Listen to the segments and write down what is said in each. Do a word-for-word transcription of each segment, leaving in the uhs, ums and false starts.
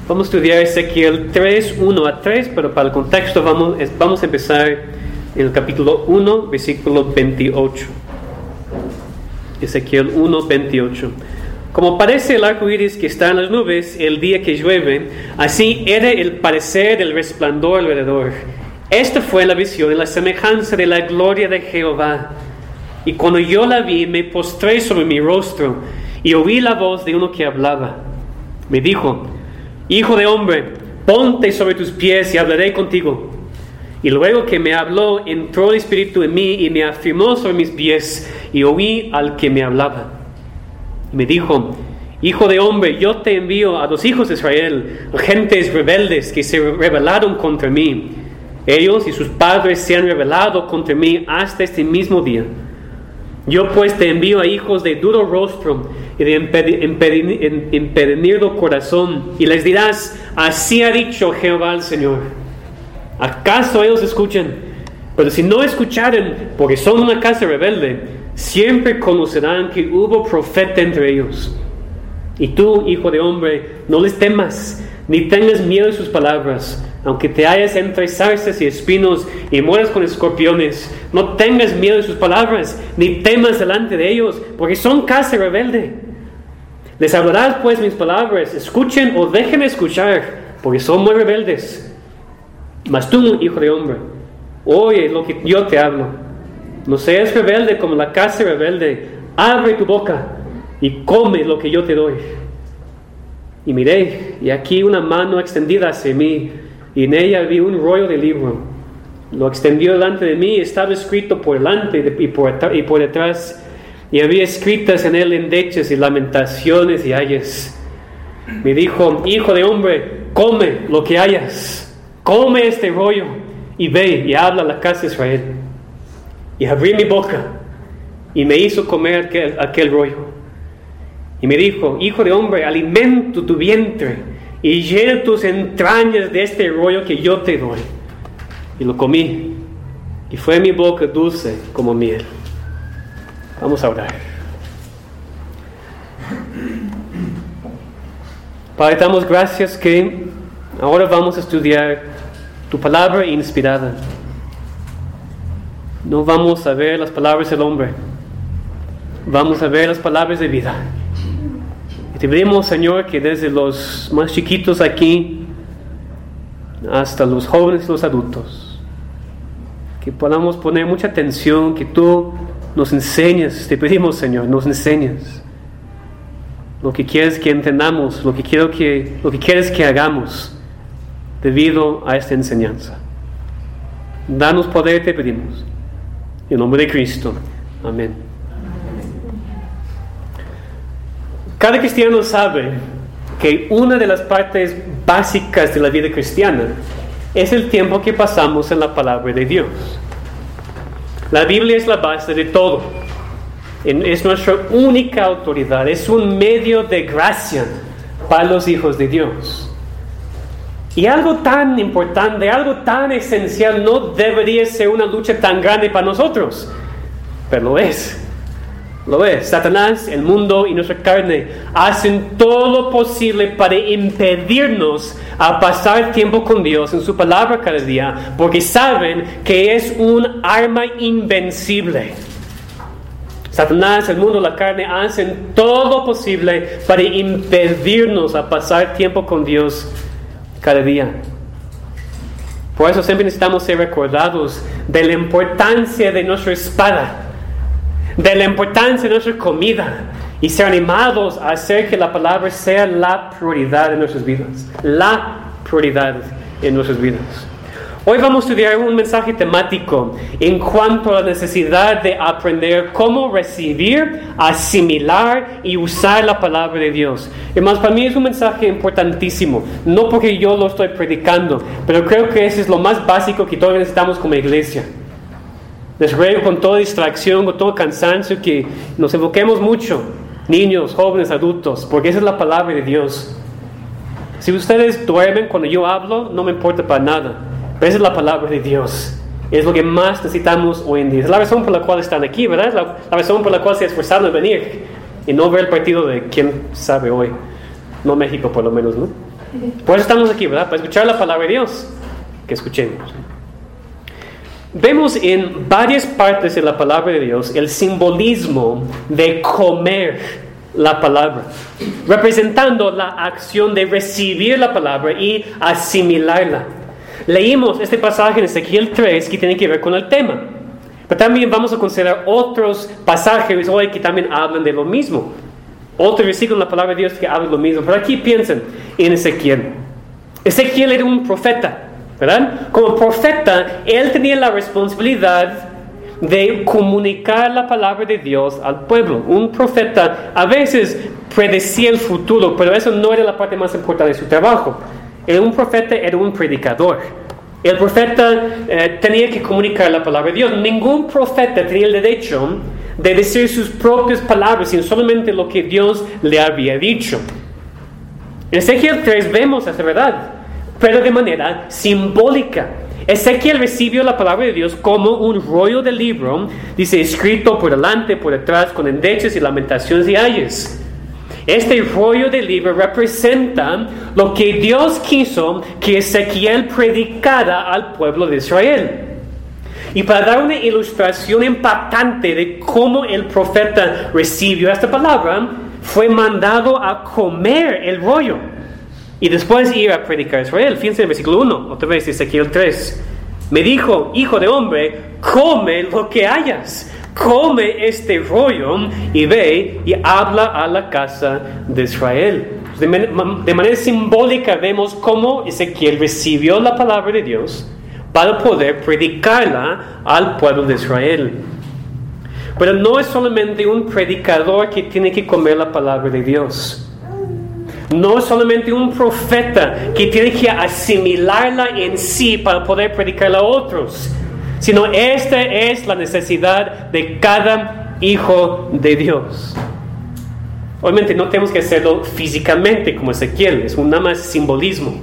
Vamos a estudiar Ezequiel tres, uno a tres, pero para el contexto vamos, vamos a empezar en el capítulo uno, versículo veintiocho. Ezequiel uno, veintiocho. Como parece el arco iris que está en las nubes el día que llueve, así era el parecer del resplandor alrededor. Esta fue la visión y la semejanza de la gloria de Jehová. Y cuando yo la vi, me postré sobre mi rostro y oí la voz de uno que hablaba. Me dijo: Hijo de hombre, ponte sobre tus pies y hablaré contigo. Y luego que me habló, entró el Espíritu en mí y me afirmó sobre mis pies, y oí al que me hablaba. Y me dijo: Hijo de hombre, yo te envío a los hijos de Israel, gentes rebeldes que se rebelaron contra mí. Ellos y sus padres se han rebelado contra mí hasta este mismo día. Yo pues te envío a hijos de duro rostro y de empedernido corazón, y les dirás: así ha dicho Jehová el Señor. ¿Acaso ellos escuchan? Pero si no escucharen, porque son una casa rebelde, siempre conocerán que hubo profeta entre ellos. Y tú, hijo de hombre, no les temas, ni tengas miedo de sus palabras. Aunque te halles entre zarzas y espinos y mueras con escorpiones, no tengas miedo de sus palabras, ni temas delante de ellos, porque son casa rebelde. Les hablarás pues mis palabras, escuchen o dejen de escuchar, porque son muy rebeldes. Mas tú, hijo de hombre, oye lo que yo te hablo. No seas rebelde como la casa rebelde. Abre tu boca y come lo que yo te doy. Y miré, y aquí una mano extendida hacia mí, y en ella vi un rollo de libro. Lo extendió delante de mí, estaba escrito por delante y por, y por detrás, y había escritas en él endechas y lamentaciones y ayes. Me dijo: Hijo de hombre, come lo que hayas, come este rollo, y ve y habla a la casa de Israel. Y abrí mi boca, y me hizo comer aquel, aquel rollo. Y me dijo: Hijo de hombre, alimento tu vientre, y llena tus entrañas de este rollo que yo te doy. Y lo comí, y fue mi boca dulce como miel. Vamos a orar. Padre, damos gracias que ahora vamos a estudiar tu palabra inspirada. No vamos a ver las palabras del hombre, vamos a ver las palabras de vida. Y te pedimos, Señor, que desde los más chiquitos aquí hasta los jóvenes y los adultos, que podamos poner mucha atención, que tú nos enseñes. Te pedimos, Señor, nos enseñes lo que quieres que entendamos, lo que, quiero que, lo que quieres que hagamos debido a esta enseñanza. Danos poder, te pedimos. En nombre de Cristo. Amén. Cada cristiano sabe que una de las partes básicas de la vida cristiana es el tiempo que pasamos en la palabra de Dios. La Biblia es la base de todo. Es nuestra única autoridad. Es un medio de gracia para los hijos de Dios. Y algo tan importante, algo tan esencial, no debería ser una lucha tan grande para nosotros, pero lo es. Lo es. Satanás, el mundo y nuestra carne hacen todo lo posible para impedirnos a pasar tiempo con Dios en su palabra cada día, porque saben que es un arma invencible. Satanás, el mundo, la carne hacen todo lo posible para impedirnos a pasar tiempo con Dios cada día. Por eso siempre necesitamos ser recordados de la importancia de nuestra espada, de la importancia de nuestra comida, y ser animados a hacer que la palabra sea la prioridad en nuestras vidas. La prioridad en nuestras vidas. Hoy vamos a estudiar un mensaje temático en cuanto a la necesidad de aprender cómo recibir, asimilar y usar la palabra de Dios. Hermanos, para mí es un mensaje importantísimo, no porque yo lo estoy predicando, pero creo que ese es lo más básico que todos necesitamos como iglesia. Les ruego con toda distracción, con todo cansancio, que nos enfoquemos mucho, niños, jóvenes, adultos, porque esa es la palabra de Dios. Si ustedes duermen cuando yo hablo, no me importa para nada, pero esa es la palabra de Dios. Es lo que más necesitamos hoy en día. Es la razón por la cual están aquí, ¿verdad? Es la, la razón por la cual se esforzaron en venir y no ver el partido de quién sabe hoy. No México, por lo menos, ¿no? Por eso estamos aquí, ¿verdad? Para escuchar la palabra de Dios. Que escuchemos. Vemos en varias partes de la palabra de Dios el simbolismo de comer la palabra, representando la acción de recibir la palabra y asimilarla. Leímos este pasaje en Ezequiel tres que tiene que ver con el tema, pero también vamos a considerar otros pasajes hoy que también hablan de lo mismo. Otro versículo en la palabra de Dios que habla de lo mismo. Pero aquí piensen en Ezequiel. Ezequiel era un profeta, ¿verdad? Como profeta, él tenía la responsabilidad de comunicar la palabra de Dios al pueblo. Un profeta a veces predecía el futuro, pero eso no era la parte más importante de su trabajo. El, un profeta era un predicador. El profeta eh, tenía que comunicar la palabra de Dios. Ningún profeta tenía el derecho de decir sus propias palabras, sino solamente lo que Dios le había dicho. En Ezequiel tres vemos esa verdad, pero de manera simbólica. Ezequiel recibió la palabra de Dios como un rollo de libro, dice, escrito por delante, por detrás, con endechas y lamentaciones y ayes. Este rollo de libro representa lo que Dios quiso que Ezequiel predicara al pueblo de Israel. Y para dar una ilustración impactante de cómo el profeta recibió esta palabra, fue mandado a comer el rollo y después ir a predicar a Israel. Fíjense en el versículo uno, otra vez Ezequiel tres. Me dijo, hijo de hombre, come lo que hayas, come este rollo y ve y habla a la casa de Israel. De, de manera simbólica vemos cómo Ezequiel recibió la palabra de Dios para poder predicarla al pueblo de Israel. Pero no es solamente un predicador que tiene que comer la palabra de Dios. No es solamente un profeta que tiene que asimilarla en sí para poder predicarla a otros, sino esta es la necesidad de cada hijo de Dios. Obviamente no tenemos que hacerlo físicamente como Ezequiel, es un nada más simbolismo.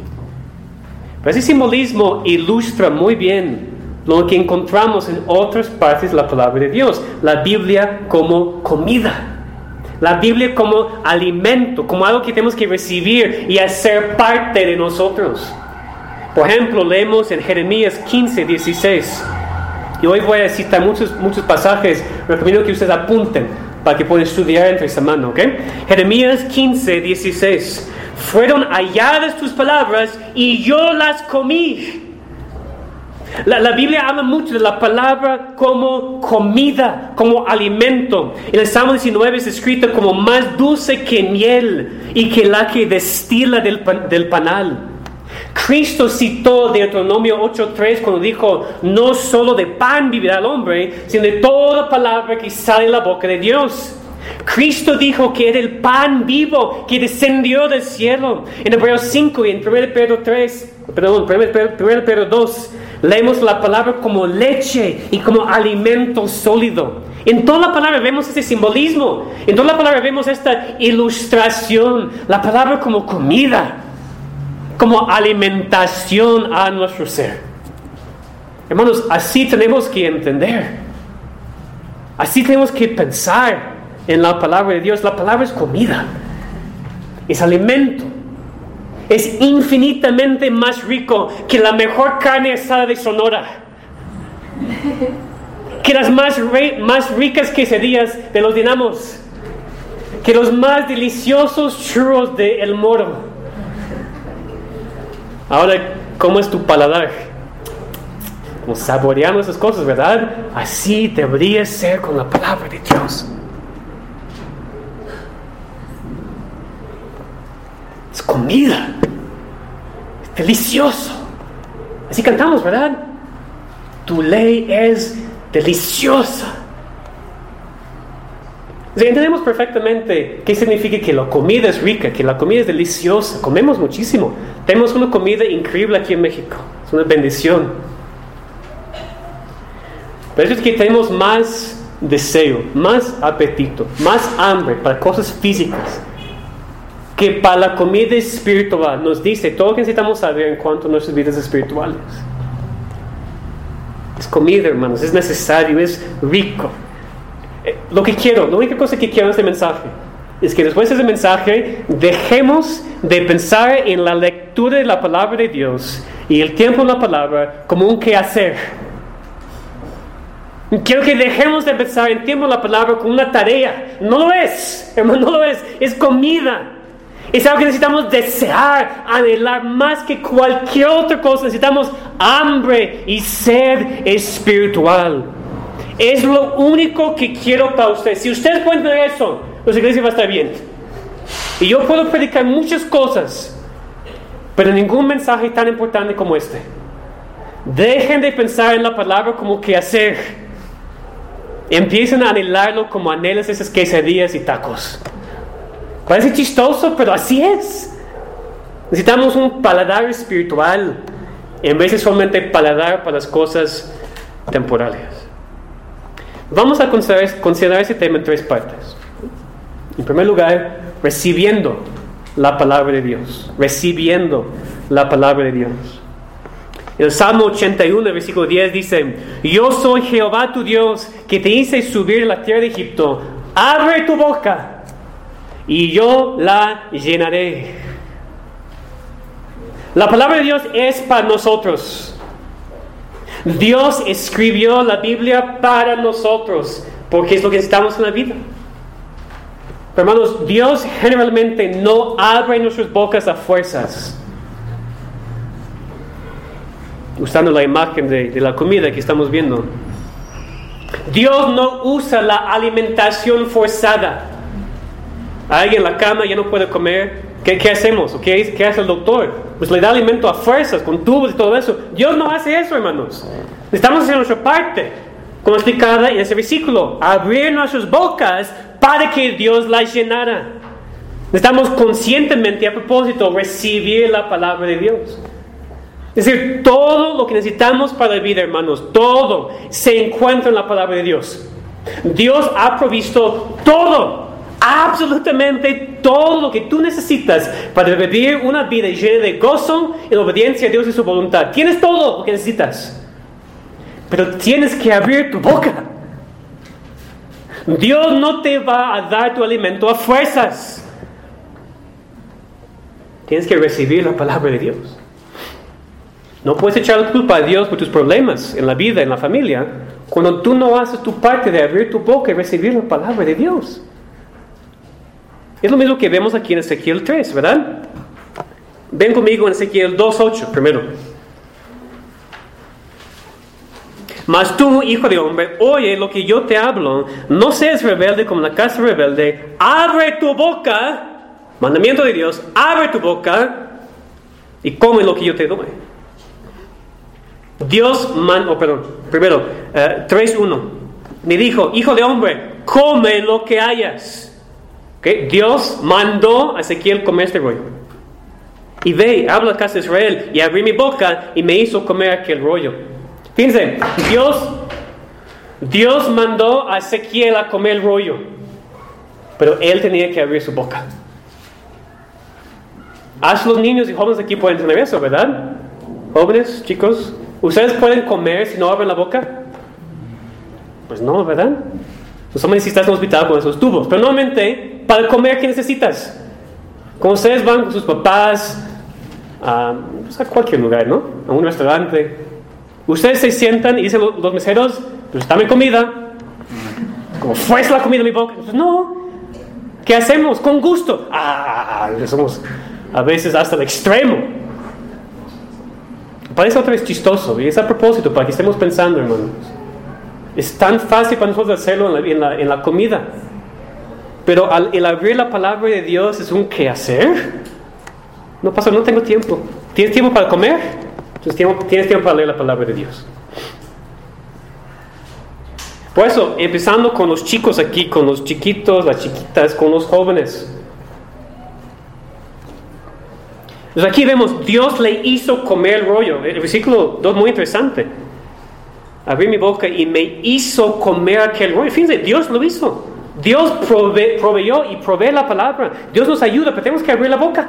Pero ese simbolismo ilustra muy bien lo que encontramos en otras partes de la palabra de Dios. La Biblia como comida. La Biblia como alimento, como algo que tenemos que recibir y hacer parte de nosotros. Por ejemplo, leemos en Jeremías quince, dieciséis. Y hoy voy a citar muchos, muchos pasajes. Recomiendo que ustedes apunten para que puedan estudiar entre semana, ¿ok? Jeremías quince, dieciséis. Fueron halladas tus palabras y yo las comí. La, la Biblia habla mucho de la palabra como comida, como alimento. En el Salmo diecinueve es escrito como más dulce que miel y que la que destila del, del panal. Cristo citó Deuteronomio ocho tres cuando dijo, no solo de pan vivirá el hombre, sino de toda palabra que sale de la boca de Dios. Cristo dijo que era el pan vivo que descendió del cielo. En Hebreos cinco y en primero Pedro tres, perdón, primero Pedro dos, leemos la palabra como leche y como alimento sólido. En toda la palabra vemos ese simbolismo. En toda la palabra vemos esta ilustración. La palabra como comida, como alimentación a nuestro ser. Hermanos, así tenemos que entender. Así tenemos que pensar en la palabra de Dios. La palabra es comida, es alimento, es infinitamente más rico que la mejor carne asada de Sonora, que las más, re, más ricas quesadillas de los Dinamos, que los más deliciosos churros de El Moro. Ahora, ¿cómo es tu paladar? Como saboreamos esas cosas, ¿verdad? Así debería ser con la palabra de Dios. Es comida, es delicioso. Así cantamos, ¿verdad? Tu ley es deliciosa. O sea, entendemos perfectamente qué significa que la comida es rica, que la comida es deliciosa. Comemos muchísimo. Tenemos una comida increíble aquí en México. Es una bendición. Pero es que tenemos más deseo, más apetito, más hambre para cosas físicas que para la comida espiritual. Nos dice todo lo que necesitamos saber en cuanto a nuestras vidas espirituales. Es comida, hermanos, es necesario, es rico. Eh, lo que quiero, la única cosa que quiero en este mensaje es que después de ese mensaje dejemos de pensar en la lectura de la palabra de Dios y el tiempo en la palabra como un quehacer. Quiero que dejemos de pensar en tiempo en la palabra como una tarea. No lo es, hermano, no lo es. Es comida. Es algo que necesitamos desear, anhelar más que cualquier otra cosa. Necesitamos hambre y sed espiritual. Es lo único que quiero para ustedes. Si ustedes pueden tener eso, nuestra iglesia va a estar bien. Y yo puedo predicar muchas cosas, pero ningún mensaje tan importante como este. Dejen de pensar en la palabra como quehacer. Empiecen a anhelarlo como anhelas esas quesadillas y tacos. Parece chistoso, pero así es. Necesitamos un paladar espiritual en vez de solamente paladar para las cosas temporales. Vamos a considerar, considerar ese tema en tres partes. En primer lugar, recibiendo la palabra de Dios. Recibiendo la palabra de Dios. El Salmo ochenta y uno, versículo diez dice: Yo soy Jehová tu Dios, que te hice subir de la tierra de Egipto. Abre tu boca y yo la llenaré. La palabra de Dios es para nosotros. Dios escribió la Biblia para nosotros, porque es lo que necesitamos en la vida. Pero hermanos, Dios generalmente no abre nuestras bocas a fuerzas. Usando la imagen de, de la comida que estamos viendo, Dios no usa la alimentación forzada. Alguien en la cama ya no puede comer. ¿Qué, qué hacemos? ¿Qué, ¿Qué hace el doctor? Pues le da alimento a fuerzas, con tubos y todo eso. Dios no hace eso, hermanos. Necesitamos hacer nuestra parte, como explicada en ese versículo. Abrir nuestras bocas para que Dios las llenara. Necesitamos conscientemente, a propósito, recibir la palabra de Dios. Es decir, todo lo que necesitamos para la vida, hermanos, todo se encuentra en la palabra de Dios. Dios ha provisto todo. Absolutamente todo lo que tú necesitas para vivir una vida llena de gozo y obediencia a Dios y su voluntad. Tienes todo lo que necesitas, pero tienes que abrir tu boca. Dios no te va a dar tu alimento a fuerzas. Tienes que recibir la palabra de Dios. No puedes echar la culpa a Dios por tus problemas en la vida, en la familia, cuando tú no haces tu parte de abrir tu boca y recibir la palabra de Dios. Es lo mismo que vemos aquí en Ezequiel tres, ¿verdad? Ven conmigo en Ezequiel dos ocho primero. Mas tú, hijo de hombre, oye lo que yo te hablo. No seas rebelde como la casa rebelde. Abre tu boca, mandamiento de Dios, abre tu boca y come lo que yo te doy. Dios mandó, oh, perdón, primero, uh, tres uno. Me dijo, hijo de hombre, come lo que hayas. Okay. Dios mandó a Ezequiel comer este rollo. Y ve, habla a la casa de Israel, y abrí mi boca y me hizo comer aquel rollo. Fíjense, Dios, Dios mandó a Ezequiel a comer el rollo, pero él tenía que abrir su boca. Hasta los niños y jóvenes aquí pueden tener eso, ¿verdad? Jóvenes, chicos, ¿ustedes pueden comer si no abren la boca? Pues no, ¿verdad? No solamente si estás en un hospital con esos tubos, pero normalmente, para comer, ¿qué necesitas? Cuando ustedes van con sus papás a, pues a cualquier lugar, ¿no? A un restaurante, ustedes se sientan y dicen los meseros, pues dame comida. Como fuese la comida en mi boca. Pues no. ¿Qué hacemos? Con gusto. Ah, somos a veces hasta el extremo. Parece otra vez chistoso, y es a propósito, para que estemos pensando, hermanos. Es tan fácil para nosotros hacerlo en la, en la, en la comida. Pero al, el abrir la palabra de Dios es un quehacer. No pasa, no tengo tiempo. ¿Tienes tiempo para comer? Entonces tiempo, tienes tiempo para leer la palabra de Dios. Por eso, empezando con los chicos aquí, con los chiquitos, las chiquitas, con los jóvenes. Entonces aquí vemos, Dios le hizo comer el rollo. El versículo dos, muy interesante. Abrí mi boca y me hizo comer aquel rollo. Fíjense, Dios lo hizo. Dios prove, proveyó y provee la palabra. Dios nos ayuda, pero tenemos que abrir la boca.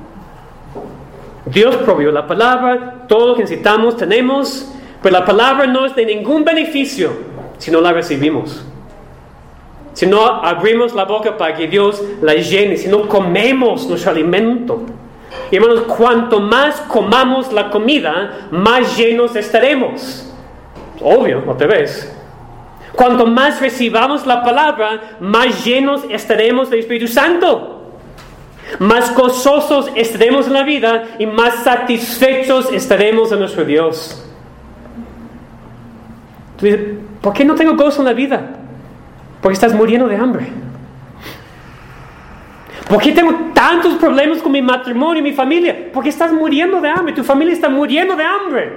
Dios proveyó la palabra, todo lo que necesitamos tenemos, pero la palabra no es de ningún beneficio si no la recibimos. si no abrimos la boca para que Dios la llene, si no comemos nuestro alimento. Y hermanos, cuanto más comamos la comida, más llenos estaremos. Obvio, otra vez. Cuanto más recibamos la palabra, más llenos estaremos del Espíritu Santo. Más gozosos estaremos en la vida y más satisfechos estaremos en nuestro Dios. Tú dices, ¿por qué no tengo gozo en la vida? Porque estás muriendo de hambre. ¿Por qué tengo tantos problemas con mi matrimonio y mi familia? Porque estás muriendo de hambre. Tu familia está muriendo de hambre.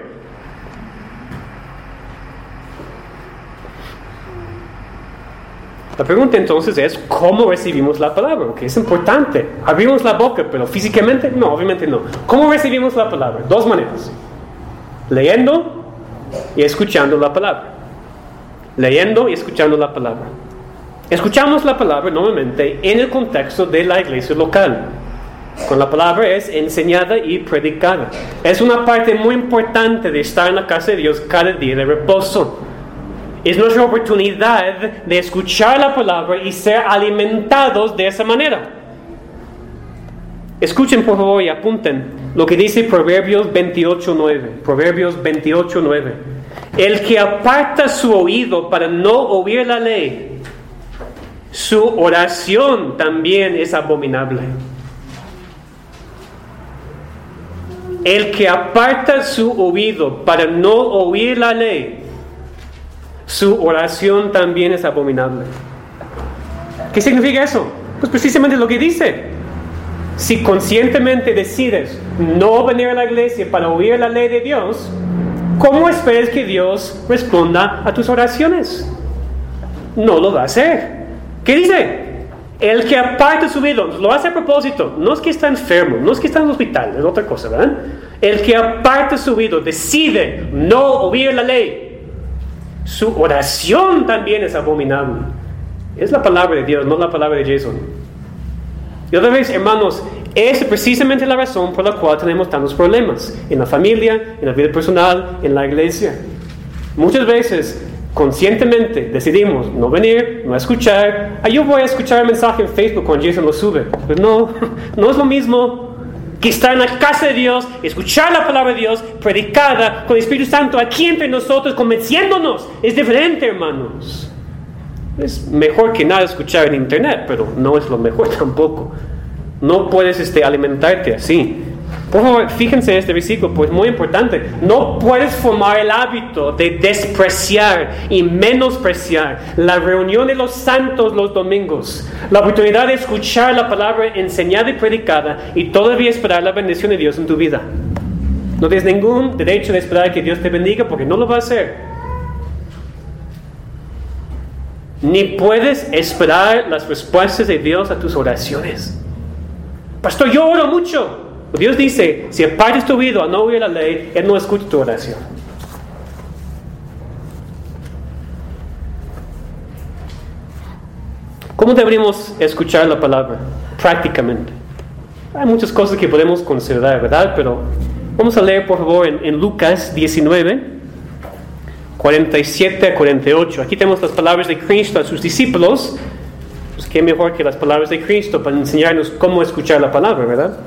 La pregunta entonces es, ¿cómo recibimos la palabra? Que es importante. Abrimos la boca, pero físicamente no, obviamente no. ¿Cómo recibimos la palabra? Dos maneras. Leyendo y escuchando la palabra. Leyendo y escuchando la palabra. Escuchamos la palabra normalmente en el contexto de la iglesia local. Con la palabra es enseñada y predicada. Es una parte muy importante de estar en la casa de Dios cada día de reposo. Es nuestra oportunidad de escuchar la palabra y ser alimentados de esa manera. Escuchen por favor y apunten lo que dice Proverbios veintiocho nueve. Proverbios veintiocho nueve. El que aparta su oído para no oír la ley, su oración también es abominable. El que aparta su oído para no oír la ley, su oración también es abominable. ¿Qué significa eso? Pues precisamente lo que dice. Si conscientemente decides no venir a la iglesia para oír la ley de Dios, ¿cómo esperas que Dios responda a tus oraciones? No lo va a hacer. ¿Qué dice? El que aparta su oído, lo hace a propósito. No es que está enfermo, no es que está en el hospital, es otra cosa, ¿verdad? El que aparta su oído, decide no oír la ley, su oración también es abominable. Es la palabra de Dios, no la palabra de Jason. Y otra vez, hermanos, es precisamente la razón por la cual tenemos tantos problemas en la familia, en la vida personal, en la iglesia. Muchas veces, conscientemente, decidimos no venir, no escuchar. Ah, yo voy a escuchar el mensaje en Facebook cuando Jason lo sube. Pues no, no es lo mismo que estar en la casa de Dios, escuchar la palabra de Dios, predicada con el Espíritu Santo aquí entre nosotros, convenciéndonos. Es diferente, hermanos. Es mejor que nada escuchar en internet, pero no es lo mejor tampoco. No puedes este, alimentarte así. Por favor, fíjense en este versículo, pues muy importante. No puedes formar el hábito de despreciar y menospreciar la reunión de los santos los domingos, la oportunidad de escuchar la palabra enseñada y predicada y todavía esperar la bendición de Dios en tu vida. No tienes ningún derecho de esperar que Dios te bendiga porque no lo va a hacer. Ni puedes esperar las respuestas de Dios a tus oraciones. Pastor, yo oro mucho. Dios dice, si apartas tu oído a no oír la ley, Él no escucha tu oración. ¿Cómo deberíamos escuchar la palabra? Prácticamente. Hay muchas cosas que podemos considerar, ¿verdad? Pero vamos a leer, por favor, en, en Lucas diecinueve, cuarenta y siete a cuarenta y ocho. Aquí tenemos las palabras de Cristo a sus discípulos. Pues qué mejor que las palabras de Cristo para enseñarnos cómo escuchar la palabra, ¿verdad?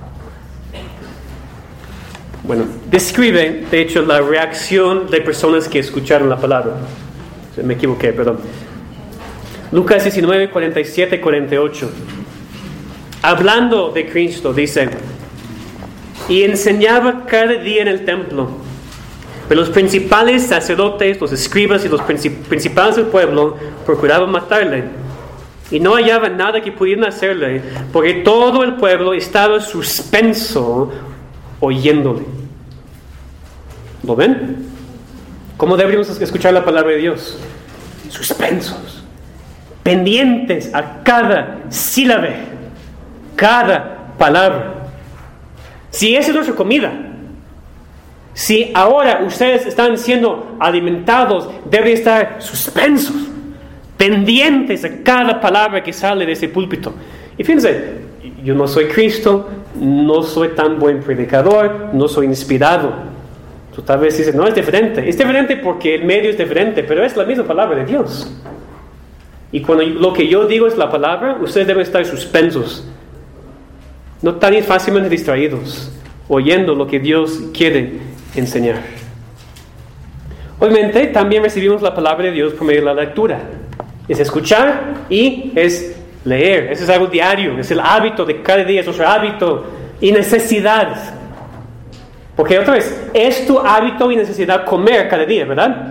Bueno, describe, de hecho, la reacción de personas que escucharon la palabra. Me equivoqué, perdón. Lucas diecinueve, cuarenta y siete, cuarenta y ocho. Hablando de Cristo, dice: y enseñaba cada día en el templo. Pero los principales sacerdotes, los escribas y los principales del pueblo procuraban matarle. Y no hallaban nada que pudieran hacerle, porque todo el pueblo estaba suspenso oyéndole. ¿Lo ven? ¿Cómo deberíamos escuchar la palabra de Dios? Suspensos, pendientes a cada sílaba, cada palabra. Si esa es nuestra comida, si ahora ustedes están siendo alimentados, deben estar suspensos, pendientes a cada palabra que sale de ese púlpito. Y fíjense, yo no soy Cristo, no soy tan buen predicador, no soy inspirado. Tú tal vez dices, no, es diferente. Es diferente porque el medio es diferente, pero es la misma palabra de Dios. Y cuando lo que yo digo es la palabra, ustedes deben estar suspensos, no tan fácilmente distraídos, oyendo lo que Dios quiere enseñar. Obviamente también recibimos la palabra de Dios por medio de la lectura. Es escuchar y es leer. Eso es algo diario, es el hábito de cada día, es nuestro hábito y necesidad. Porque otra vez, es tu hábito y necesidad comer cada día, ¿verdad?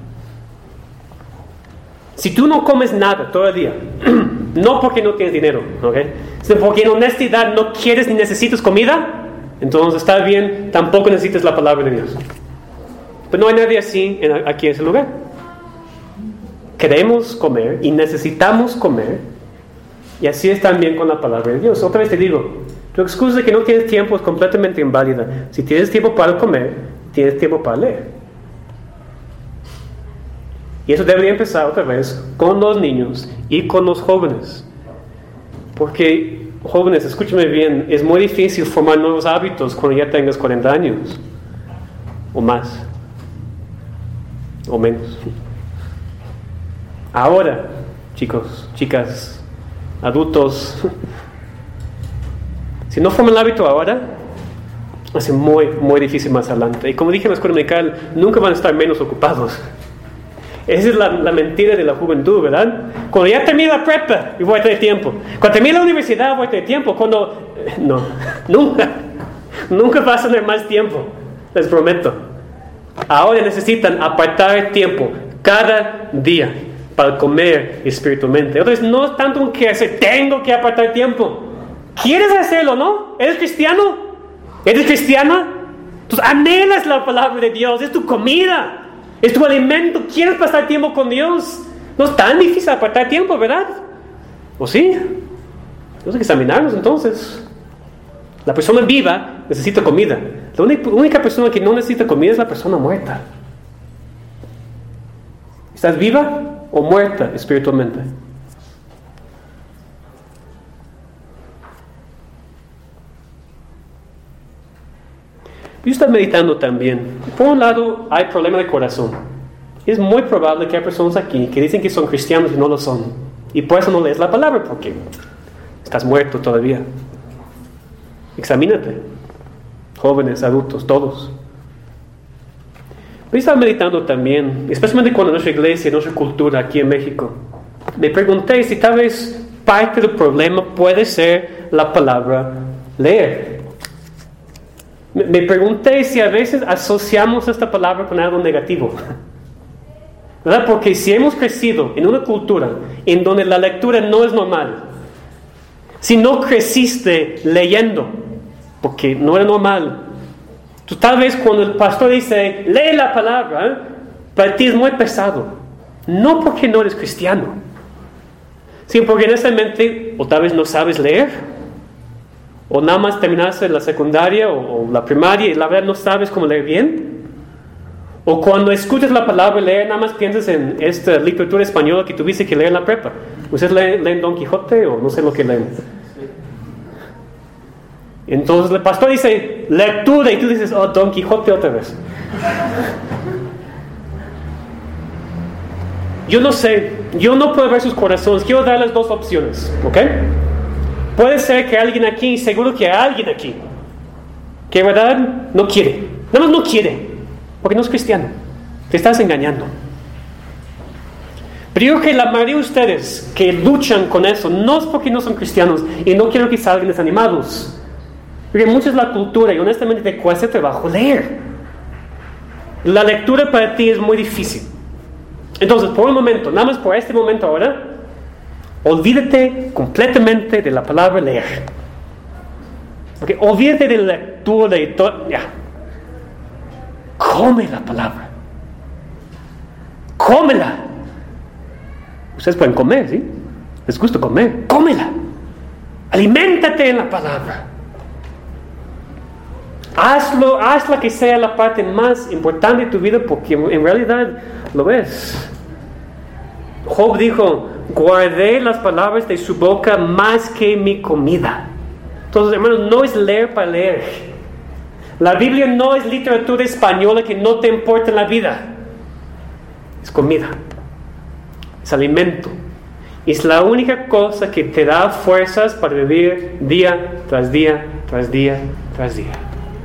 Si tú no comes nada todo el día, no porque no tienes dinero, ¿ok? Sino porque en honestidad no quieres ni necesitas comida, entonces está bien, tampoco necesitas la palabra de Dios. Pero no hay nadie así en, aquí en ese lugar. Queremos comer y necesitamos comer, y así es también con la palabra de Dios. Otra vez te digo, tu excusa de que no tienes tiempo es completamente inválida. Si tienes tiempo para comer, tienes tiempo para leer. Y eso debería empezar otra vez con los niños y con los jóvenes. Porque, jóvenes, escúchame bien, es muy difícil formar nuevos hábitos cuando ya tengas cuarenta años. O más. O menos. Ahora, chicos, chicas, adultos, si no forman el hábito ahora, va a ser muy, muy difícil más adelante. Y como dije en la escuela dominical, nunca van a estar menos ocupados. Esa es la, la mentira de la juventud, ¿verdad? Cuando ya termine la prepa, y voy a tener tiempo. Cuando termine la universidad, voy a tener tiempo. Cuando... No, nunca. Nunca vas a tener más tiempo, les prometo. Ahora necesitan apartar tiempo cada día para comer espiritualmente. Entonces, no es tanto un que hacer, tengo que apartar tiempo. ¿Quieres hacerlo, no? ¿Eres cristiano? ¿Eres cristiana? Entonces, anhelas la palabra de Dios, es tu comida. Es tu alimento, quieres pasar tiempo con Dios. No es tan difícil apartar tiempo, ¿verdad? ¿O sí? Tenemos que examinarnos entonces. La persona viva necesita comida. La única, única persona que no necesita comida es la persona muerta. ¿Estás viva o muerta espiritualmente? Yo estaba meditando también. Por un lado, hay problema de corazón. Es muy probable que hay personas aquí que dicen que son cristianos y no lo son. Y por eso no lees la palabra, porque estás muerto todavía. Examínate. Jóvenes, adultos, todos. Yo estaba meditando también, especialmente cuando nuestra iglesia, nuestra cultura aquí en México. Me pregunté si tal vez parte del problema puede ser la palabra leer. Me pregunté si a veces asociamos esta palabra con algo negativo, ¿verdad? Porque si hemos crecido en una cultura en donde la lectura no es normal, si no creciste leyendo, porque no era normal, tú tal vez cuando el pastor dice, lee la palabra, ¿eh? Para ti es muy pesado. No porque no eres cristiano, sino porque honestamente, o tal vez no sabes leer, o nada más terminaste la secundaria o, o la primaria y la verdad no sabes cómo leer bien. O cuando escuchas la palabra leer, nada más piensas en esta literatura española que tuviste que leer en la prepa. ¿Ustedes leen, leen Don Quijote o no sé lo que leen? Entonces el pastor dice, lectura, y tú dices, oh, Don Quijote otra vez. Yo no sé, yo no puedo ver sus corazones. Quiero darles dos opciones, ¿ok? Puede ser que alguien aquí, seguro que hay alguien aquí, que en verdad no quiere, nada más no quiere, porque no es cristiano. Te estás engañando. Pero yo creo que la mayoría de ustedes que luchan con eso, no es porque no son cristianos y no quiero que salgan desanimados, porque mucho es la cultura y honestamente te cuesta trabajo leer. La lectura para ti es muy difícil. Entonces, por un momento, nada más por este momento ahora, olvídate completamente de la palabra leer. Porque olvídate de la lectura y todo. Ya. Come la palabra. Cómela. Ustedes pueden comer, ¿sí? Les gusta comer. Cómela. Aliméntate en la palabra. Hazlo, hazla que sea la parte más importante de tu vida, porque en realidad lo es. Job dijo, guardé las palabras de su boca más que mi comida. Entonces, hermanos, no es leer para leer. La Biblia no es literatura española que no te importa en la vida. Es comida. Es alimento. Es la única cosa que te da fuerzas para vivir día tras día, tras día, tras día.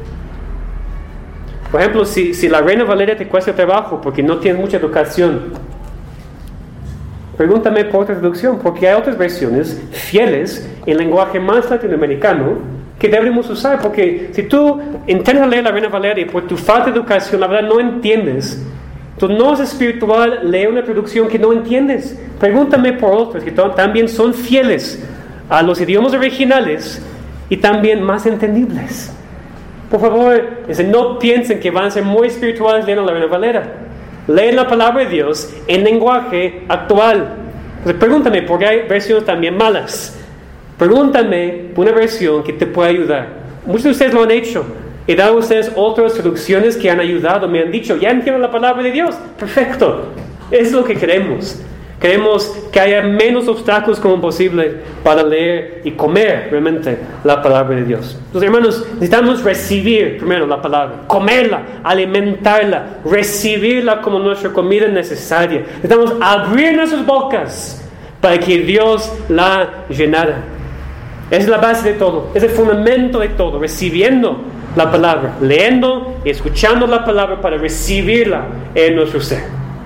Por ejemplo, si, si la Reina Valera te cuesta trabajo porque no tienes mucha educación, pregúntame por otra traducción, porque hay otras versiones fieles en lenguaje más latinoamericano que deberíamos usar, porque si tú intentas leer la Reina Valera y por tu falta de educación la verdad no entiendes, tu no es espiritual, lee una traducción que no entiendes. Pregúntame por otros que también son fieles a los idiomas originales y también más entendibles. Por favor, no piensen que van a ser muy espirituales leyendo la Reina Valera. Leen la palabra de Dios en lenguaje actual. Entonces, pregúntame, porque hay versiones también malas. Pregúntame por una versión que te pueda ayudar. Muchos de ustedes lo han hecho. He dado a ustedes otras traducciones que han ayudado. Me han dicho, ya entiendo la palabra de Dios. Perfecto. Es lo que queremos. Queremos que haya menos obstáculos como posible para leer y comer realmente la palabra de Dios. Entonces, hermanos, necesitamos recibir primero la palabra, comerla, alimentarla, recibirla como nuestra comida necesaria. Necesitamos abrir nuestras bocas para que Dios la llenara. Esa es la base de todo, es el fundamento de todo, recibiendo la palabra, leyendo y escuchando la palabra para recibirla en nuestro ser.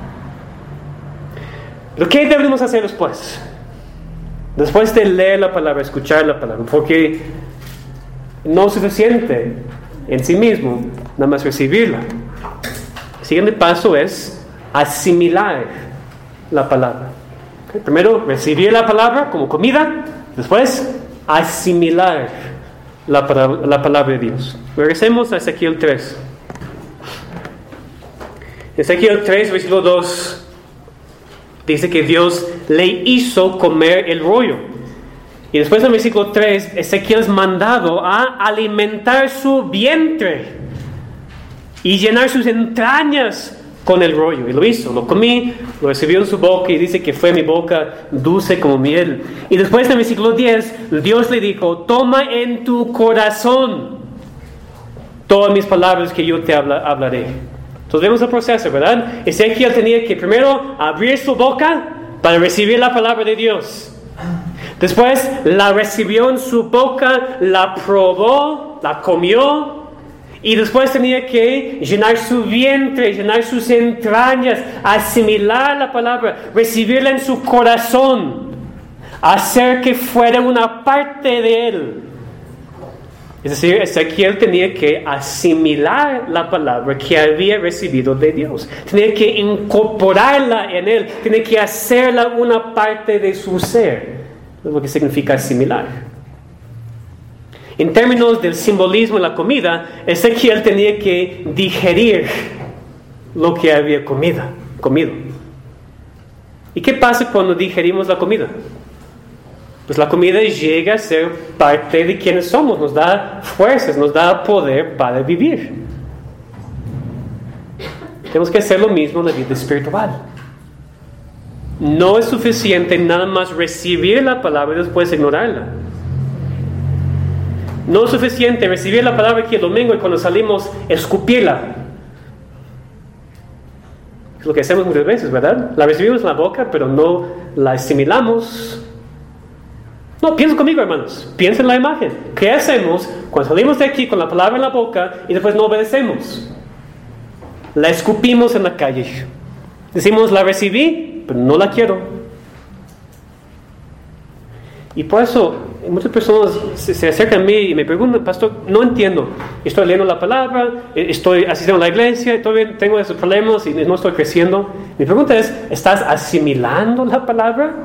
¿Pero qué debemos hacer después? Después de leer la palabra, escuchar la palabra, porque no es suficiente en sí mismo, nada más recibirla. El siguiente paso es asimilar la palabra. ¿Okay? Primero, recibir la palabra como comida, después, asimilar la palabra, la palabra de Dios. Regresemos a Ezequiel tres. Ezequiel tres, versículo dos. Dice que Dios le hizo comer el rollo. Y después en el versículo tres, Ezequiel es mandado a alimentar su vientre y llenar sus entrañas con el rollo. Y lo hizo, lo comí, lo recibió en su boca y dice que fue mi boca dulce como miel. Y después en el versículo diez, Dios le dijo, toma en tu corazón todas mis palabras que yo te habla, hablaré. Entonces vemos el proceso, ¿verdad? Ezequiel tenía que primero abrir su boca para recibir la palabra de Dios. Después la recibió en su boca, la probó, la comió. Y después tenía que llenar su vientre, llenar sus entrañas, asimilar la palabra, recibirla en su corazón, hacer que fuera una parte de él. Es decir, Ezequiel tenía que asimilar la palabra que había recibido de Dios. Tenía que incorporarla en él. Tenía que hacerla una parte de su ser. Es lo que significa asimilar. En términos del simbolismo de la comida, Ezequiel tenía que digerir lo que había comido. comido. ¿Y qué pasa cuando digerimos la comida? Pues la comida llega a ser parte de quienes somos, nos da fuerzas, nos da poder para vivir. Tenemos que hacer lo mismo en la vida espiritual. No es suficiente nada más recibir la palabra y después ignorarla. No es suficiente recibir la palabra aquí el domingo y cuando salimos escupirla. Es lo que hacemos muchas veces, ¿verdad? La recibimos en la boca, pero no la asimilamos. No, piensen conmigo, hermanos. Piensen en la imagen. ¿Qué hacemos cuando salimos de aquí con la palabra en la boca y después no obedecemos? La escupimos en la calle. Decimos, la recibí, pero no la quiero. Y por eso muchas personas se, se acercan a mí y me preguntan, pastor, no entiendo. Estoy leyendo la palabra, estoy asistiendo a la iglesia, todavía tengo esos problemas y no estoy creciendo. Mi pregunta es, ¿estás asimilando la palabra?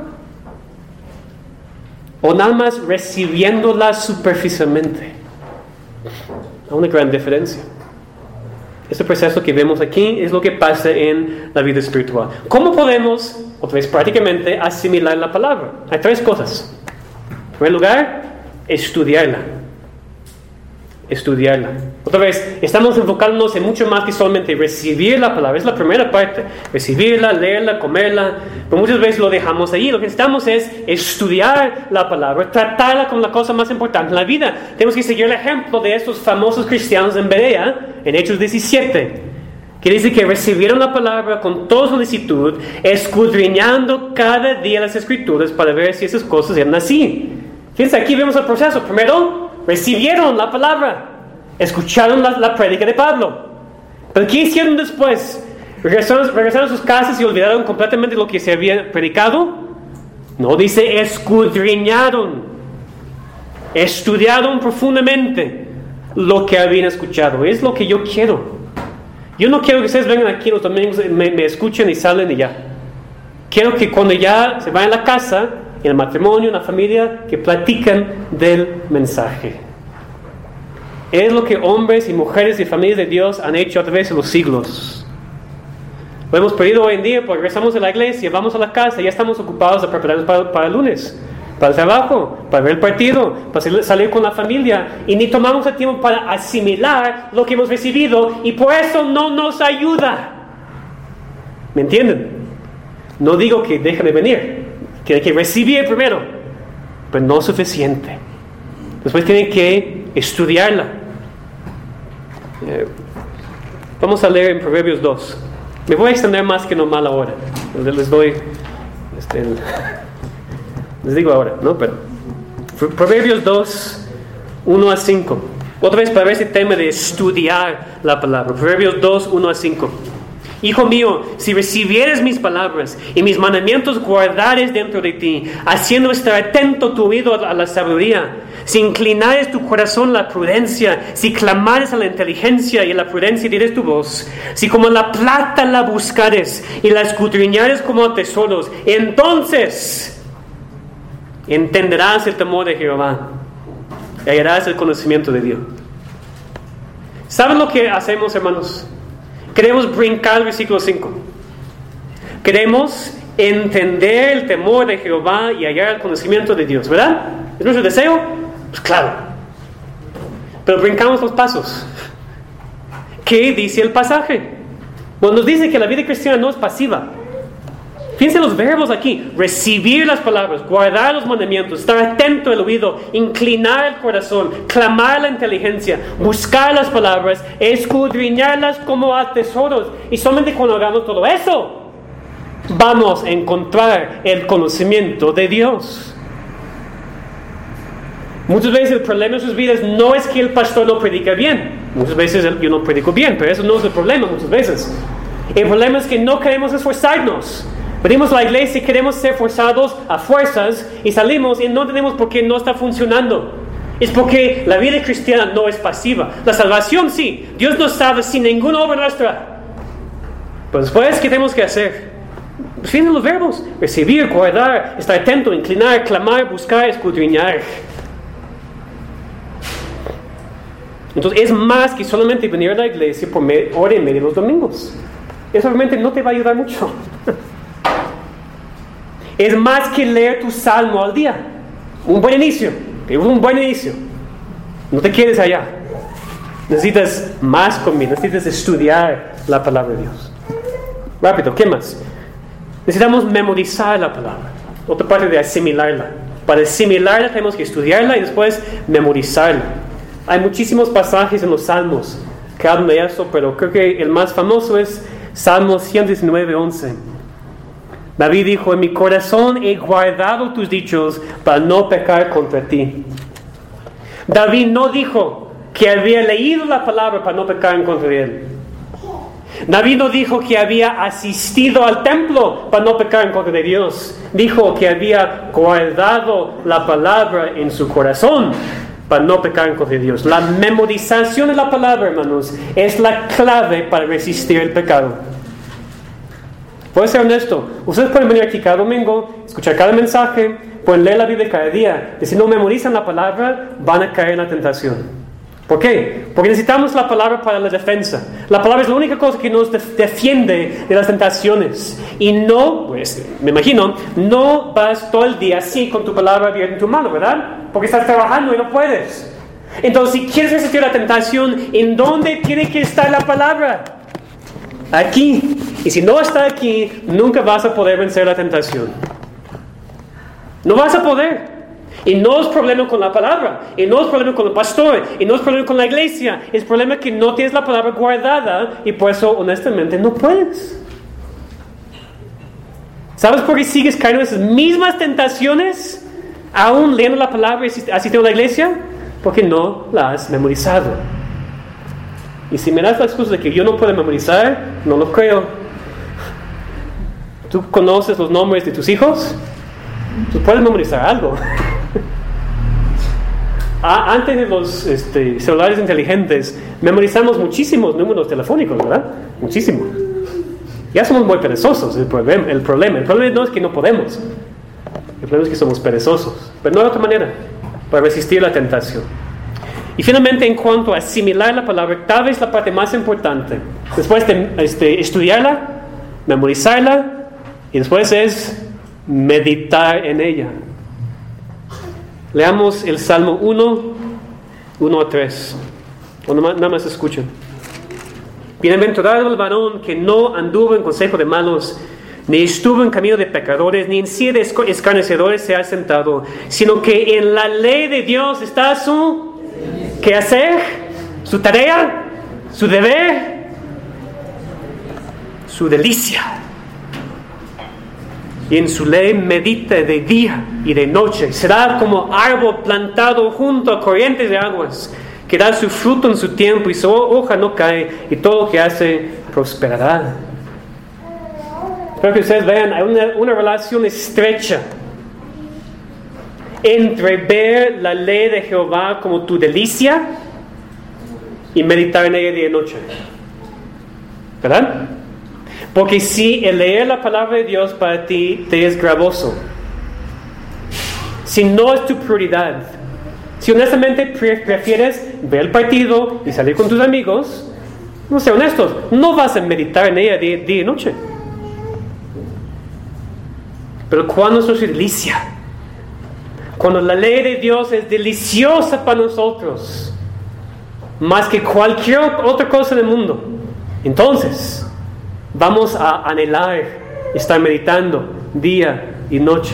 ¿O nada más recibiéndola superficialmente? Hay una gran diferencia. Este proceso que vemos aquí es lo que pasa en la vida espiritual. ¿Cómo podemos, otra vez prácticamente, asimilar la palabra? Hay tres cosas. En primer lugar, estudiarla. Estudiarla. Otra vez, estamos enfocándonos en mucho más que solamente recibir la palabra. Es la primera parte. Recibirla, leerla, comerla. Pero muchas veces lo dejamos ahí. Lo que necesitamos es estudiar la palabra, tratarla como la cosa más importante en la vida. Tenemos que seguir el ejemplo de estos famosos cristianos en Berea, en Hechos diecisiete. que dice que recibieron la palabra con toda solicitud, escudriñando cada día las Escrituras para ver si esas cosas eran así. Fíjense, aquí vemos el proceso. Primero, recibieron la palabra, escucharon la, la prédica de Pablo. Pero ¿qué hicieron después? ¿Regresaron, ¿Regresaron a sus casas y olvidaron completamente lo que se había predicado? No, dice escudriñaron, estudiaron profundamente lo que habían escuchado. Es lo que yo quiero. Yo no quiero que ustedes vengan aquí los domingos, me, me escuchen y salen y ya. Quiero que cuando ya se vayan a la casa, en el matrimonio, en la familia, que platican del mensaje. Es lo que hombres y mujeres y familias de Dios han hecho a través de los siglos. Lo hemos perdido hoy en día porque regresamos a la iglesia, vamos a la casa, ya estamos ocupados de prepararnos para, para el lunes, para el trabajo, para ver el partido, para salir, salir con la familia, y ni tomamos el tiempo para asimilar lo que hemos recibido, y por eso no nos ayuda. ¿Me entienden? No digo que dejen de venir, tienen que recibir primero, pero no es suficiente. Después tienen que estudiarla. Eh, vamos a leer en Proverbios dos. Me voy a extender más que normal ahora. Les doy este, el, les digo ahora, ¿no? Pero Proverbios dos, uno a cinco. Otra vez para ver ese tema de estudiar la palabra. Proverbios dos, uno a cinco. Hijo mío, si recibieres mis palabras y mis mandamientos guardares dentro de ti, haciendo estar atento tu oído a la sabiduría, si inclinares tu corazón a la prudencia, si clamares a la inteligencia y a la prudencia dieres tu voz, si como la plata la buscares y la escudriñares como a tesoros, entonces entenderás el temor de Jehová y hallarás el conocimiento de Dios. ¿Saben lo que hacemos, hermanos? Queremos brincar el versículo cinco. Queremos entender el temor de Jehová y hallar el conocimiento de Dios, ¿verdad? ¿Es nuestro deseo? Pues claro. Pero brincamos los pasos. ¿Qué dice el pasaje? Bueno, nos dice que la vida cristiana no es pasiva. Fíjense los verbos aquí: recibir las palabras, guardar los mandamientos, estar atento al oído, inclinar el corazón, clamar la inteligencia, buscar las palabras, escudriñarlas como a tesoros. Y solamente cuando hagamos todo eso, vamos a encontrar el conocimiento de Dios. Muchas veces el problema en sus vidas no es que el pastor no predica bien. Muchas veces yo no predico bien, pero eso no es el problema muchas veces. El problema es que no queremos esforzarnos. Venimos a la iglesia y queremos ser forzados a fuerzas y salimos y no entendemos por qué no está funcionando. Es porque la vida cristiana no es pasiva. La salvación sí, Dios nos salva sin ninguna obra nuestra. Pero después, ¿qué tenemos que hacer? Pues vienen los verbos: recibir, guardar, estar atento, inclinar, clamar, buscar, escudriñar. Entonces es más que solamente venir a la iglesia por hora y media los domingos. Eso realmente no te va a ayudar mucho. Es más que leer tu salmo al día. Un buen inicio. Un buen inicio. No te quedes allá. Necesitas más conmigo. Necesitas estudiar la palabra de Dios. Rápido, ¿qué más? Necesitamos memorizar la palabra. Otra parte de asimilarla. Para asimilarla tenemos que estudiarla y después memorizarla. Hay muchísimos pasajes en los salmos que hablan de eso, pero creo que el más famoso es Salmo ciento diecinueve, once. David dijo: en mi corazón he guardado tus dichos para no pecar contra ti. David no dijo que había leído la palabra para no pecar en contra de él. David no dijo que había asistido al templo para no pecar en contra de Dios. Dijo que había guardado la palabra en su corazón para no pecar en contra de Dios. La memorización de la palabra, hermanos, es la clave para resistir el pecado. Voy a ser honesto. Ustedes pueden venir aquí cada domingo, escuchar cada mensaje, pueden leer la Biblia cada día, y si no memorizan la palabra, van a caer en la tentación. ¿Por qué? Porque necesitamos la palabra para la defensa. La palabra es la única cosa que nos def- defiende de las tentaciones. Y no, pues, me imagino, no vas todo el día así con tu palabra abierta en tu mano, ¿verdad? Porque estás trabajando y no puedes. Entonces, si quieres resistir la tentación, ¿en dónde tiene que estar la palabra? Aquí. Y si no está aquí, nunca vas a poder vencer la tentación. No vas a poder. Y no es problema con la palabra, y no es problema con el pastor, y no es problema con la iglesia. Es problema que no tienes la palabra guardada y por eso honestamente no puedes. ¿Sabes por qué sigues cayendo en esas mismas tentaciones aún leyendo la palabra y asistiendo a la iglesia? Porque no la has memorizado. Y si me das la excusa de que yo no puedo memorizar, no lo creo. ¿Tú conoces los nombres de tus hijos? Tú puedes memorizar algo. Ah, antes de los este, celulares inteligentes, memorizamos muchísimos números telefónicos, ¿verdad? Muchísimos. Ya somos muy perezosos, el problema, el problema. El problema no es que no podemos. El problema es que somos perezosos. Pero no hay otra manera para resistir la tentación. Y finalmente, en cuanto a asimilar la palabra, tal vez la parte más importante, después de este, estudiarla, memorizarla, y después es meditar en ella. Leamos el Salmo uno, uno a tres. O nada más escuchen. Bienaventurado el varón que no anduvo en consejo de malos, ni estuvo en camino de pecadores, ni en silla de escarnecedores se ha sentado, sino que en la ley de Dios está su quehacer, su tarea, su deber, su delicia. Y en su ley medita de día y de noche. Será como árbol plantado junto a corrientes de aguas, que da su fruto en su tiempo y su hoja no cae, y todo lo que hace prosperará. Espero que ustedes vean, hay una, una relación estrecha entre ver la ley de Jehová como tu delicia y meditar en ella día y noche. ¿Verdad? Porque si el leer la palabra de Dios para ti te es gravoso, si no es tu prioridad, si honestamente prefieres ver el partido y salir con tus amigos, no sé, honestos, no vas a meditar en ella día, día y noche. Pero cuando es su delicia, cuando la ley de Dios es deliciosa para nosotros, más que cualquier otra cosa del mundo, entonces vamos a anhelar estar meditando día y noche.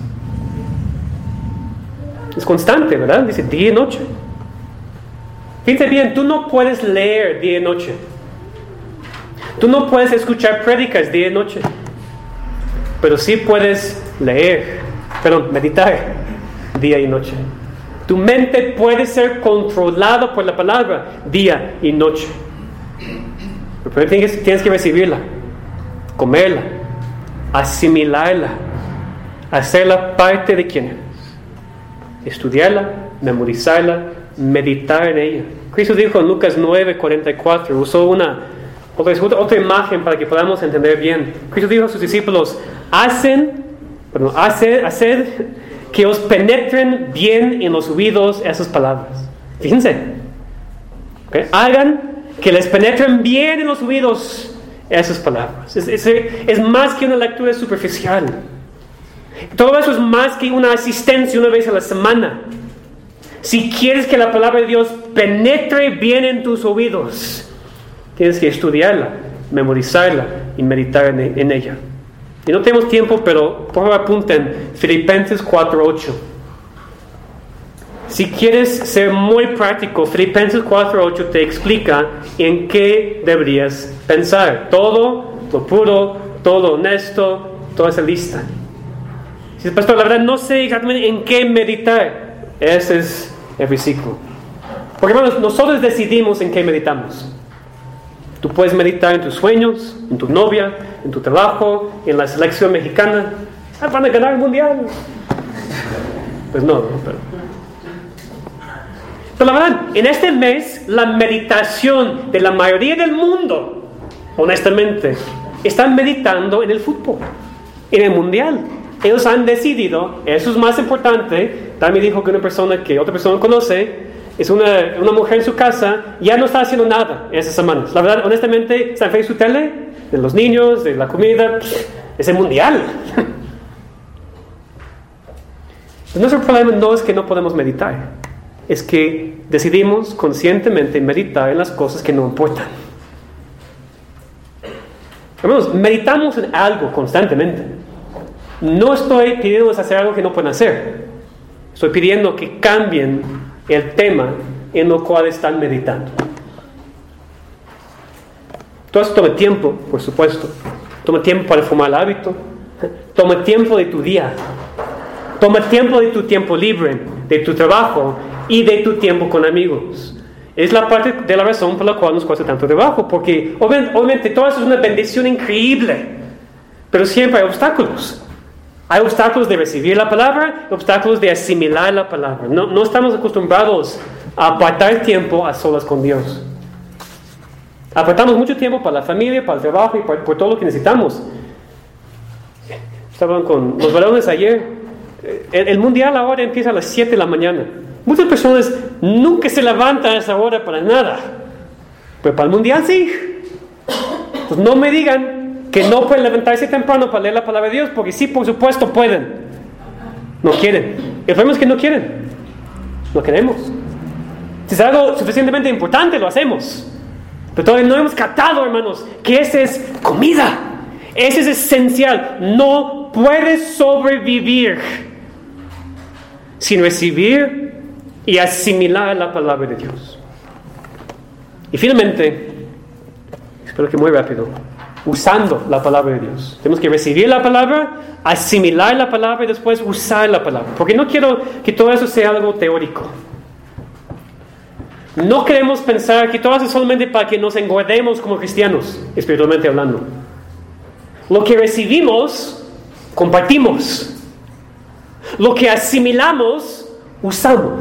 Es constante, ¿verdad? Dice día y noche. Fíjense bien, tú no puedes leer día y noche. Tú no puedes escuchar prédicas día y noche. Pero sí puedes leer, perdón, meditar día y noche. Tu mente puede ser controlada por la palabra día y noche. Pero tienes, tienes que recibirla, comerla, asimilarla, hacerla parte de quién eres. Estudiarla, memorizarla, meditar en ella. Cristo dijo en Lucas nueve cuarenta y cuatro, usó una otra, otra imagen para que podamos entender bien. Cristo dijo a sus discípulos, hacen, perdón, hacer, hacer que os penetren bien en los oídos esas palabras. Fíjense, ¿okay? Hagan que les penetren bien en los oídos esas palabras. Es, es, es más que una lectura superficial. Todo eso es más que una asistencia una vez a la semana. Si quieres que la palabra de Dios penetre bien en tus oídos, tienes que estudiarla, memorizarla y meditar en, en ella. Y no tenemos tiempo, pero por favor apunten Filipenses cuatro ocho. Si quieres ser muy práctico, Filipenses cuatro ocho te explica en qué deberías pensar. Todo lo puro, todo lo honesto, toda esa lista. Si el pastor, la verdad no sé exactamente en qué meditar, ese es el versículo. Porque hermanos, nosotros decidimos en qué meditamos. Tú puedes meditar en tus sueños, en tu novia, en tu trabajo, en la selección mexicana. Ah, van a ganar el mundial. Pues no, no, pero... Pero la verdad, en este mes, la meditación de la mayoría del mundo, honestamente, están meditando en el fútbol, en el mundial. Ellos han decidido, eso es más importante. También dijo que una persona que otra persona conoce, es una, una mujer en su casa, ya no está haciendo nada esas semanas. La verdad, honestamente, está en su tele, de los niños, de la comida, es el mundial. Nuestro problema no es que no podemos meditar, es que decidimos conscientemente meditar en las cosas que no importan. Hermanos, meditamos en algo constantemente. No estoy pidiéndoles hacer algo que no pueden hacer. Estoy pidiendo que cambien el tema en lo cual están meditando. Todo eso toma tiempo, por supuesto. Toma tiempo para formar el hábito. Toma tiempo de tu día. Toma tiempo de tu tiempo libre, de tu trabajo y de tu tiempo con amigos. Es la parte de la razón por la cual nos cuesta tanto trabajo, porque obviamente todo eso es una bendición increíble, pero siempre hay obstáculos. Hay obstáculos de recibir la palabra, obstáculos de asimilar la palabra. No, no estamos acostumbrados a apartar tiempo a solas con Dios. Apartamos mucho tiempo para la familia, para el trabajo y por, por todo lo que necesitamos. Estaban con los varones ayer. El, el mundial ahora empieza a las siete de la mañana. Muchas personas nunca se levantan a esa hora para nada. Pero para el mundial sí. Pues no me digan que no pueden levantarse temprano para leer la palabra de Dios, porque sí, por supuesto pueden. No quieren. El problema es que no quieren. No queremos. Si es algo suficientemente importante, lo hacemos. Pero todavía no hemos captado, hermanos, que esa es comida. Ese es esencial. No puedes sobrevivir sin recibir y asimilar la palabra de Dios. Y finalmente, espero que muy rápido, usando la palabra de Dios. Tenemos que recibir la palabra, asimilar la palabra y después usar la palabra. Porque no quiero que todo eso sea algo teórico. No queremos pensar que todo eso es solamente para que nos engordemos como cristianos, espiritualmente hablando. Lo que recibimos, compartimos. Lo que asimilamos, usamos.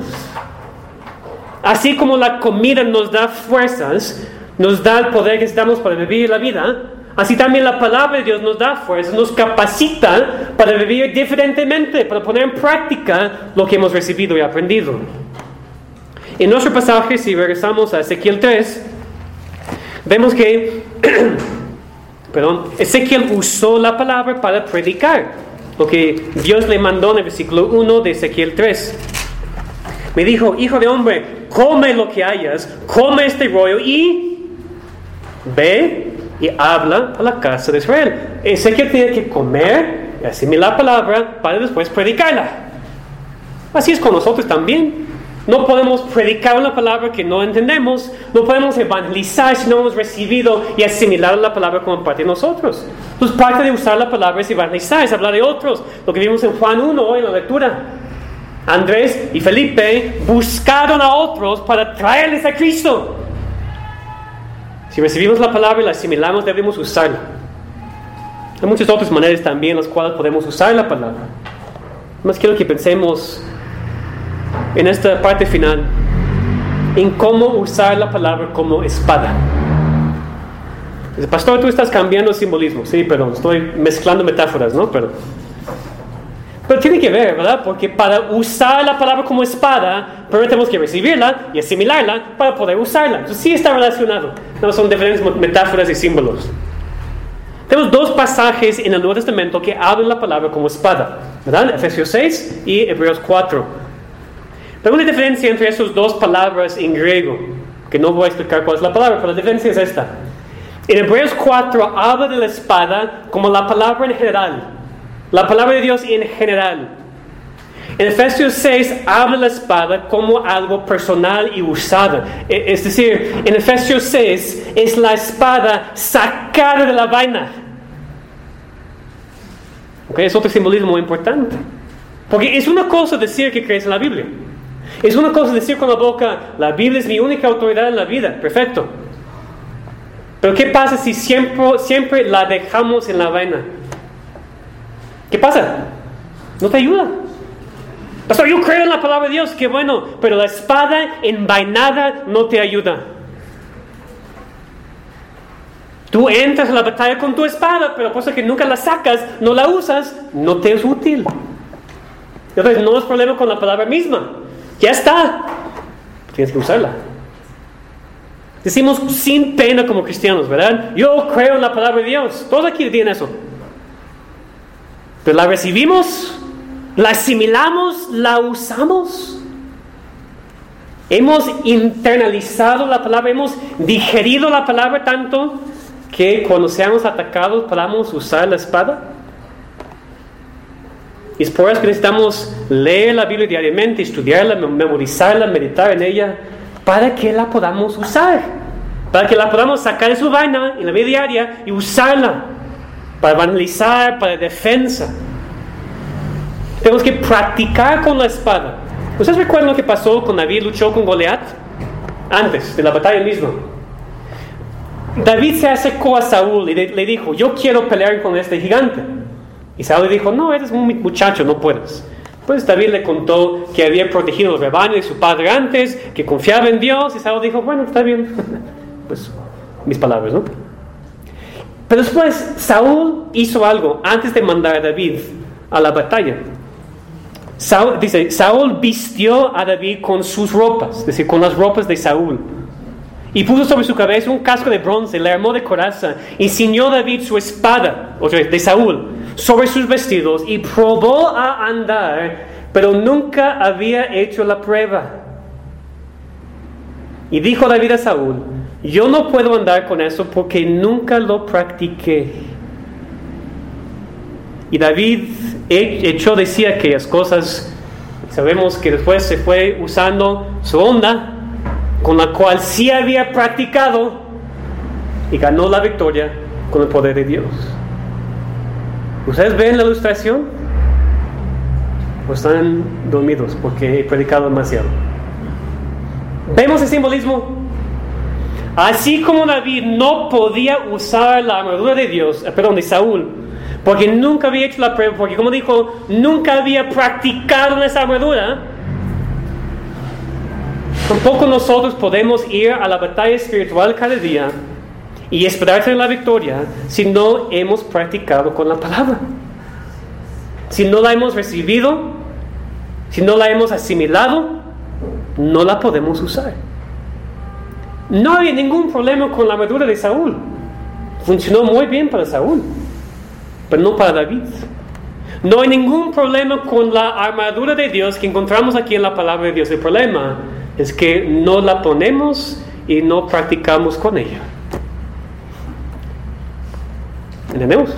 Así como la comida nos da fuerzas, nos da el poder que necesitamos para vivir la vida, así también la palabra de Dios nos da fuerzas, nos capacita para vivir diferentemente, para poner en práctica lo que hemos recibido y aprendido. En nuestro pasaje, si regresamos a Ezequiel tres, vemos que perdón, Ezequiel usó la palabra para predicar lo que Dios le mandó en el versículo uno de Ezequiel tres. Me dijo: hijo de hombre, come lo que hayas, come este rollo y ve y habla a la casa de Israel. Ezequiel tiene que comer y asimilar la palabra para después predicarla. Así es con nosotros también. No podemos predicar una palabra que no entendemos. No podemos evangelizar si no hemos recibido y asimilado la palabra como parte de nosotros. Entonces, parte de usar la palabra es evangelizar, es hablar de otros. Lo que vimos en Juan uno hoy en la lectura. Andrés y Felipe buscaron a otros para traerles a Cristo. Si recibimos la palabra y la asimilamos, debemos usarla. Hay muchas otras maneras también en las cuales podemos usar la palabra. Más quiero que pensemos en esta parte final en cómo usar la palabra como espada. Dice: pastor, tú estás cambiando el simbolismo. Sí, perdón, estoy mezclando metáforas, ¿no? Pero, pero tiene que ver, ¿verdad? Porque para usar la palabra como espada, primero tenemos que recibirla y asimilarla para poder usarla. Entonces sí está relacionado. No son diferentes metáforas y símbolos. Tenemos dos pasajes en el Nuevo Testamento que hablan la palabra como espada, ¿verdad? Efesios seis y Hebreos cuatro. Pero una diferencia entre esas dos palabras en griego, que no voy a explicar cuál es la palabra, pero la diferencia es esta. En Hebreos cuatro habla de la espada como la palabra en general, la palabra de Dios en general. En Efesios seis habla de la espada como algo personal y usada. Es decir, en Efesios seis es la espada sacada de la vaina. ¿Okay? Es otro simbolismo muy importante. Porque es una cosa decir que crees en la Biblia. Es una cosa decir con la boca: la Biblia es mi única autoridad en la vida. Perfecto. Pero ¿qué pasa si siempre, siempre la dejamos en la vaina? ¿Qué pasa? No te ayuda. Pastor, yo creo en la palabra de Dios. Qué bueno. Pero la espada envainada no te ayuda. Tú entras a la batalla con tu espada, pero por eso que nunca la sacas, no la usas, no te es útil. Entonces no es problema con la palabra misma. Ya está. Tienes que usarla. Decimos sin pena como cristianos, ¿verdad? Yo creo en la palabra de Dios. Todos aquí tienen eso. Pero la recibimos, la asimilamos, la usamos. Hemos internalizado la palabra, hemos digerido la palabra tanto que cuando seamos atacados podamos usar la espada. Y es por eso que necesitamos leer la Biblia diariamente, estudiarla, memorizarla, meditar en ella, para que la podamos usar, para que la podamos sacar de su vaina en la vida diaria y usarla para evangelizar, para defensa. Tenemos que practicar con la espada. ¿Ustedes recuerdan lo que pasó cuando David luchó con Goliat? Antes de la batalla misma. David se acercó a Saúl y le dijo: yo quiero pelear con este gigante. Y Saúl le dijo: no, eres un muchacho, no puedes. Pues David le contó que había protegido el rebaño de su padre antes, que confiaba en Dios, y Saúl dijo: bueno, está bien. Pues mis palabras, ¿no? Pero después Saúl hizo algo antes de mandar a David a la batalla. Saúl, dice, Saúl vistió a David con sus ropas, es decir, con las ropas de Saúl, y puso sobre su cabeza un casco de bronce, le armó de coraza, y ciñó David su espada, otra vez, de Saúl, sobre sus vestidos, y probó a andar, pero nunca había hecho la prueba. Y dijo David a Saúl: yo no puedo andar con eso porque nunca lo practiqué. Y David echó de sí aquellas cosas. Sabemos que después se fue usando su onda, con la cual sí había practicado, y ganó la victoria con el poder de Dios. ¿Ustedes ven la ilustración? ¿O están dormidos porque he predicado demasiado? ¿Vemos el simbolismo? Así como David no podía usar la armadura de Dios, perdón, de Saúl, porque nunca había hecho la prueba, porque como dijo, nunca había practicado en esa armadura, tampoco nosotros podemos ir a la batalla espiritual cada día y esperar tener la victoria si no hemos practicado con la palabra. Si no la hemos recibido, si no la hemos asimilado, no la podemos usar. No había ningún problema con la armadura de Saúl. Funcionó muy bien para Saúl, pero no para David. No hay ningún problema con la armadura de Dios que encontramos aquí en la palabra de Dios. El problema es que no la ponemos y no practicamos con ella. ¿Entendemos?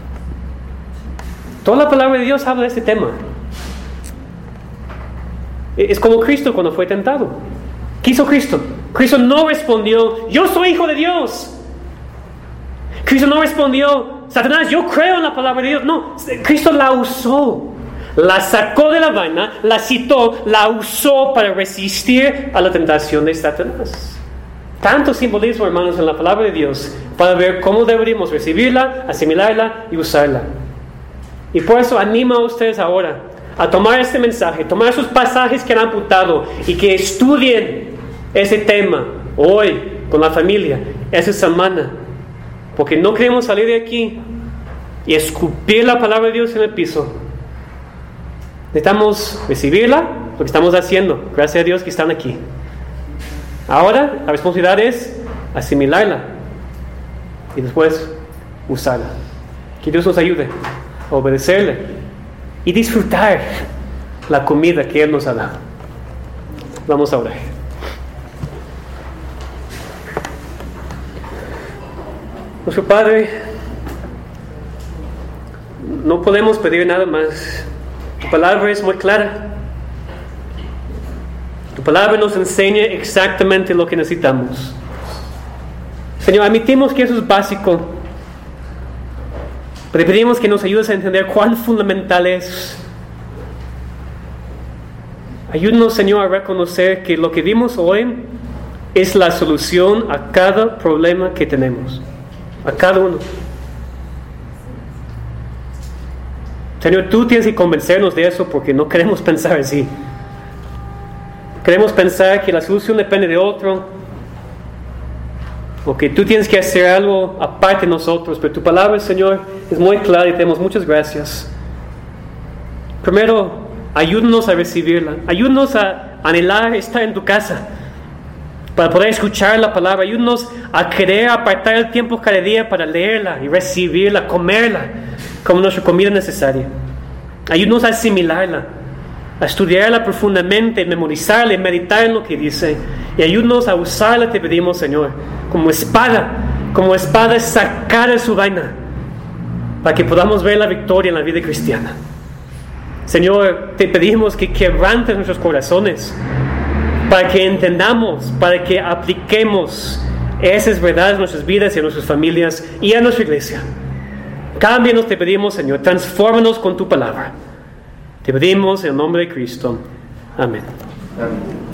Toda la palabra de Dios habla de este tema. Es como Cristo cuando fue tentado. ¿Qué hizo Cristo? Cristo no respondió: yo soy hijo de Dios. Cristo no respondió: Satanás, yo creo en la palabra de Dios. No, Cristo la usó. La sacó de la vaina, la citó, la usó para resistir a la tentación de Satanás. Tanto simbolismo, hermanos, en la palabra de Dios para ver cómo deberíamos recibirla, asimilarla y usarla. Y por eso animo a ustedes ahora a tomar este mensaje, tomar esos pasajes que han apuntado y que estudien ese tema hoy con la familia, esa semana, porque no queremos salir de aquí y escupir la palabra de Dios en el piso. Necesitamos recibirla, lo que estamos haciendo. Gracias a Dios que están aquí. Ahora la responsabilidad es asimilarla y después usarla. Que Dios nos ayude a obedecerle y disfrutar la comida que Él nos ha dado. Vamos a orar. Nuestro Padre, no podemos pedir nada más. Tu palabra es muy clara. Tu palabra nos enseña exactamente lo que necesitamos. Señor, admitimos que eso es básico, pero pedimos que nos ayudes a entender cuán fundamental es. Ayúdanos, Señor, a reconocer que lo que vimos hoy es la solución a cada problema que tenemos, a cada uno. Señor, tú tienes que convencernos de eso porque no queremos pensar así. Queremos pensar que la solución depende de otro, o que tú tienes que hacer algo aparte de nosotros. Pero tu palabra, Señor, es muy clara y te damos muchas gracias. Primero, ayúdanos a recibirla. Ayúdanos a anhelar estar en tu casa para poder escuchar la palabra. Ayúdanos a querer apartar el tiempo cada día para leerla y recibirla, comerla como nuestra comida necesaria. Ayúdanos a asimilarla, a estudiarla profundamente, memorizarla y meditar en lo que dice. Y ayúdanos a usarla, te pedimos, Señor, como espada, como espada sacada de su vaina, para que podamos ver la victoria en la vida cristiana. Señor, te pedimos que quebrantes nuestros corazones para que entendamos, para que apliquemos esas verdades en nuestras vidas y en nuestras familias y en nuestra iglesia. Cámbianos, te pedimos, Señor, transfórmanos con tu palabra. Te pedimos en el nombre de Cristo. Amén. Amén.